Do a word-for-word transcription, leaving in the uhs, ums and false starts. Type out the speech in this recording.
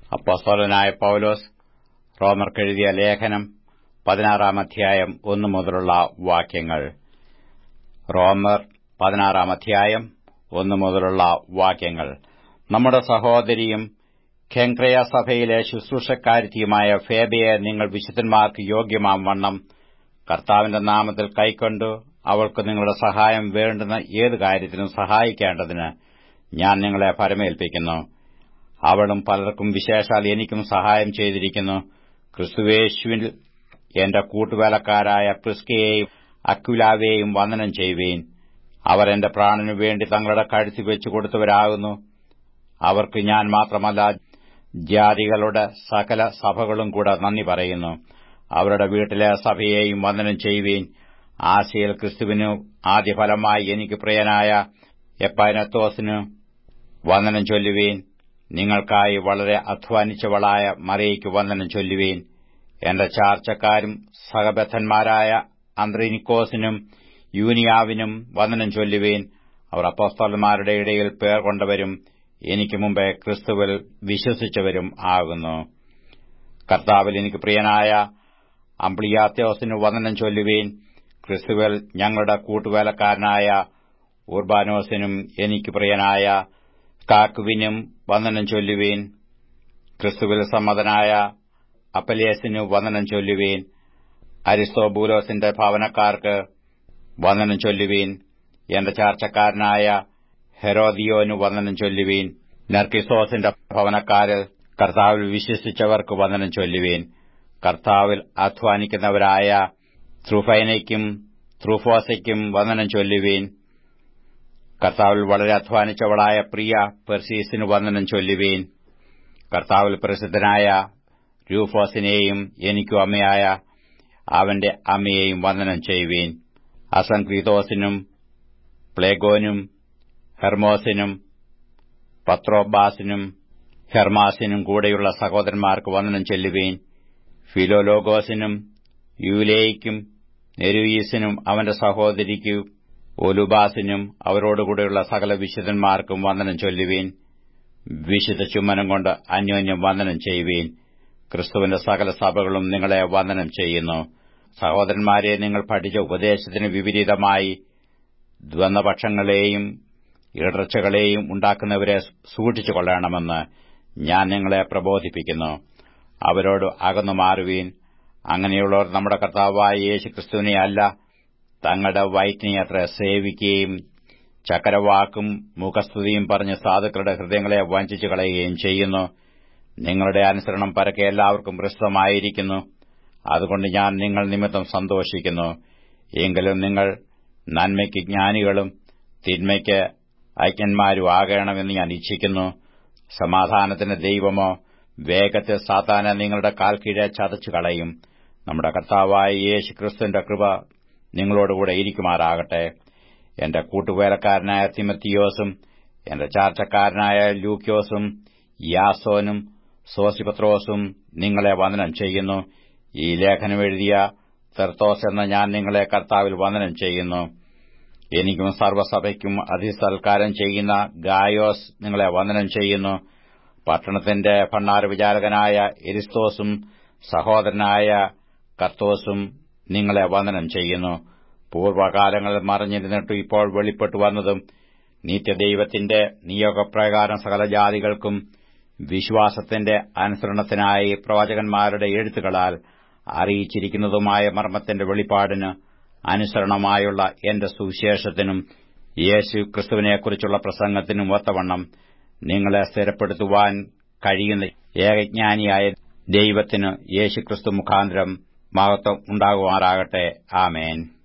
അപ്പോസ്തലനായ പൗലോസ് റോമർക്കെഴുതിയ ലേഖനം പതിനാറാം അധ്യായം ഒന്നു മുതലുള്ള വാക്യങ്ങൾ. റോമർ പതിനാറാം അധ്യായം ഒന്നു മുതലുള്ള വാക്യങ്ങൾ. നമ്മുടെ സഹോദരിയും കെങ്ക്രയ സഭയിലെ ശുശ്രൂഷക്കാരിയുമായ ഫേബയെ നിങ്ങൾ വിശുദ്ധന്മാർക്ക് യോഗ്യമാം വണ്ണം കർത്താവിന്റെ നാമത്തിൽ കൈക്കൊണ്ടു അവൾക്ക് നിങ്ങളുടെ സഹായം വേണ്ടുന്ന ഏതു കാര്യത്തിനും സഹായിക്കേണ്ടതിന് ഞാൻ നിങ്ങളെ ഭരമേൽപ്പിക്കുന്നു. അവളും പലർക്കും വിശേഷാൽ എനിക്കും സഹായം ചെയ്തിരിക്കുന്നു. ക്രിസ്തുയേശുവിൽ എന്റെ കൂട്ടുവേലക്കാരായ പ്രിസ്കയെയും അക്വിലാവെയും വന്ദനം ചെയ്യുവീൻ. അവർ എന്റെ പ്രാണനു വേണ്ടി തങ്ങളുടെ കഴുത്തിൽ വെച്ചു കൊടുത്തവരാകുന്നു. അവർക്ക് ഞാൻ മാത്രമല്ല, ജാതികളുടെ സകല സഭകളും കൂടെ നന്ദി പറയുന്നു. അവരുടെ വീട്ടിലെ സഭയെയും വന്ദനം ചെയ്യുവീൻ. ആശയിൽ ക്രിസ്തുവിനു ആദ്യഫലമായി എനിക്ക് പ്രിയനായ എപ്പൈനത്തോസിനു വന്ദനം ചൊല്ലുവീൻ. നിങ്ങൾക്കായി വളരെ അധ്വാനിച്ചവളായ മറിയയ്ക്ക് വന്ദനം ചൊല്ലുവീൻ. എന്റെ ചാർച്ചക്കാരും സഹബദ്ധന്മാരായ അന്ത്രിനിക്കോസിനും യൂനിയാവിനും വന്ദനം ചൊല്ലുവീൻ. അവർ അപ്പോസ്തലന്മാരുടെ ഇടയിൽ പേർ കൊണ്ടവരും എനിക്ക് മുമ്പേ ക്രിസ്തുവിൽ വിശ്വസിച്ചവരും ആകുന്നു. കർത്താവിൽ എനിക്ക് പ്രിയനായ അംപ്ലിയാത്തോസിനു വന്ദനം ചൊല്ലുവീൻ. ക്രിസ്തുവിൽ ഞങ്ങളുടെ കൂട്ടുവേലക്കാരനായ ഉർബാനോസിനും എനിക്ക് പ്രിയനായ കാക്കുവിനും വന്ദനം ചൊല്ലുവീൻ. ക്രിസ്തുവിൽ സമ്മതനായ അപ്പലേസിനു വന്ദനം ചൊല്ലുവീൻ. അരിസ്തോബൂലോസിന്റെ ഭവനക്കാർക്ക് വന്ദനം ചൊല്ലുവീൻ. എന്റെ ചാർച്ചക്കാരനായ ഹെരോദിയോനു വന്ദനം ചൊല്ലുവീൻ. നർക്കിസോസിന്റെ ഭവനക്കാരിൽ കർത്താവിൽ വിശ്വസിച്ചവർക്ക് വന്ദനം ചൊല്ലുവീൻ. കർത്താവിൽ അധ്വാനിക്കുന്നവരായ ത്രുഫൈനയ്ക്കും ത്രുഫോസയ്ക്കും വന്ദനം ചൊല്ലുവീൻ. കർത്താവിൽ വളരെ അധ്വാനിച്ചവളായ പ്രിയ പെർസീസിനു വന്ദനം ചൊല്ലുവീൻ. കർത്താവിൽ പ്രസിദ്ധനായ രൂഫോസിനെയും എനിക്കു അമ്മയായ അവന്റെ അമ്മയെയും വന്ദനം ചെയ്യുവീൻ. അസൻക്രീതോസിനും പ്ലേഗോനും ഹെർമോസിനും പത്രോബാസിനും ഹെർമാസിനും കൂടെയുള്ള സഹോദരന്മാർക്ക് വന്ദനം ചെല്ലുവീൻ. ഫിലോലോഗോസിനും യൂലേയ്ക്കും നെരൂയീസിനും അവന്റെ സഹോദരിക്കു ഒലുബാസിനും അവരോടുകൂടെയുള്ള സകല വിശുദ്ധന്മാർക്കും വന്ദനം ചൊല്ലുവീൻ. വിശുദ്ധ ചുമ്മനം കൊണ്ട് അന്യോന്യം വന്ദനം ചെയ്യുവീൻ. ക്രിസ്തുവിന്റെ സകല സഭകളും നിങ്ങളെ വന്ദനം ചെയ്യുന്നു. സഹോദരന്മാരെ, നിങ്ങൾ പഠിച്ച ഉപദേശത്തിന് വിപരീതമായി ദ്വന്ദ്വപക്ഷങ്ങളെയും ഇടർച്ചകളെയും ഉണ്ടാക്കുന്നവരെ സൂക്ഷിച്ചുകൊള്ളണമെന്ന് ഞാൻ നിങ്ങളെ പ്രബോധിപ്പിക്കുന്നു. അവരോട് അകന്നു മാറുവീൻ. അങ്ങനെയുള്ളവർ നമ്മുടെ കർത്താവായ യേശുക്രിസ്തുവിനെ അല്ല, തങ്ങളുടെ വയറ്റിനെ അത്ര സേവിക്കുകയും ചക്കരവാക്കും മുഖസ്തുതിയും പറഞ്ഞ് സാധുക്കളുടെ ഹൃദയങ്ങളെ വഞ്ചിച്ചു കളയുകയും ചെയ്യുന്നു. നിങ്ങളുടെ അനുസരണം പരക്കെ എല്ലാവർക്കും പ്രസിദ്ധമായിരിക്കുന്നു. അതുകൊണ്ട് ഞാൻ നിങ്ങൾ നിമിത്തം സന്തോഷിക്കുന്നു. എങ്കിലും നിങ്ങൾ നന്മയ്ക്ക് ജ്ഞാനികളും തിന്മയ്ക്ക് അജ്ഞന്മാരും ആകണമെന്ന് ഞാൻ ഇച്ഛിക്കുന്നു. സമാധാനത്തിന് ദൈവമോ വേഗത്തിൽ സാത്താനെ നിങ്ങളുടെ കാൽ കീഴെ ചതച്ചു കളയും. നമ്മുടെ കർത്താവായ യേശുക്രിസ്തുവിന്റെ കൃപ നിങ്ങളോടുകൂടെ ഇരിക്കുമാറാകട്ടെ. എന്റെ കൂട്ടുവേലക്കാരനായ തിമത്തിയോസും എന്റെ ചാർച്ചക്കാരനായ ലൂക്യോസും യാസോനും സോസിപത്രോസും നിങ്ങളെ വന്ദനം ചെയ്യുന്നു. ഈ ലേഖനം എഴുതിയ തെർത്തോസ് എന്ന ഞാൻ നിങ്ങളെ കർത്താവിൽ വന്ദനം ചെയ്യുന്നു. എനിക്കും സർവ്വസഭയ്ക്കും അതിസൽക്കാരം ചെയ്യുന്ന ഗായോസ് നിങ്ങളെ വന്ദനം ചെയ്യുന്നു. പട്ടണത്തിന്റെ ഭണ്ഡാരവിചാരകനായ എരിസ്തോസും സഹോദരനായ കർത്തോസും നിങ്ങളെ വന്ദനം ചെയ്യുന്നു. പൂർവ്വകാലങ്ങളിൽ മറഞ്ഞിരുന്നിട്ട് ഇപ്പോൾ വെളിപ്പെട്ടു വന്നതും നിത്യദൈവത്തിന്റെ നിയോഗപ്രകാരം സകല ജാതികൾക്കും വിശ്വാസത്തിന്റെ അനുസരണത്തിനായി പ്രവാചകന്മാരുടെ എഴുത്തുകളാൽ അറിയിച്ചിരിക്കുന്നതുമായ മർമ്മത്തിന്റെ വെളിപ്പാടിന് അനുസരണമായുള്ള എന്റെ സുവിശേഷത്തിനും യേശു ക്രിസ്തുവിനെക്കുറിച്ചുള്ള പ്രസംഗത്തിനും ഒത്തവണ്ണം നിങ്ങളെ സ്ഥിരപ്പെടുത്തുവാൻ കഴിയുന്ന ഏകജ്ഞാനിയായ ദൈവത്തിന് യേശുക്രിസ്തു മുഖാന്തരം മഹത്വം ഉണ്ടാകുമാറാകട്ടെ. ആമേൻ.